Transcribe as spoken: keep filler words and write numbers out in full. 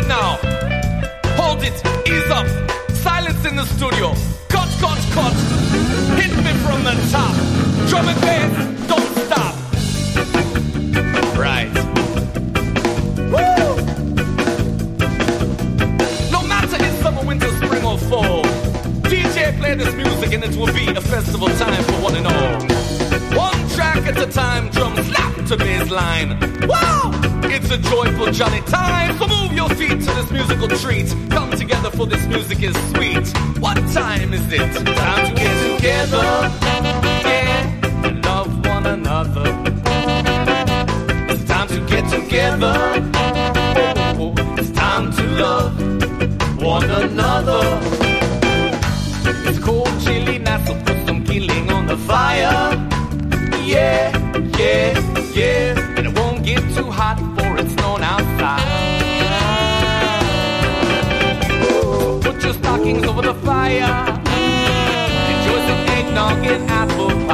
now. Hold it, ease up. Silence in the studio. Cut, cut, cut. Hit me from the top. Drum and bass, don't stop. Right. Woo! No matter if summer, winter, spring or fall, D J play this music and it will be a festival time for one and all. One track at a time, drum slap to bass line. Wow! It's a joyful jolly time. So move your feet to this musical treat. Come together for this music is sweet. What time is it? Time to get together. Yeah, and love one another. It's time to get together. Oh, oh, oh. It's time to love one another. It's cold, chilly night, so put some killing on the fire. Yeah, yeah, yeah. And it won't get too hot for it's snowing outside. So put your stockings over the fire. Enjoy some eggnog and apple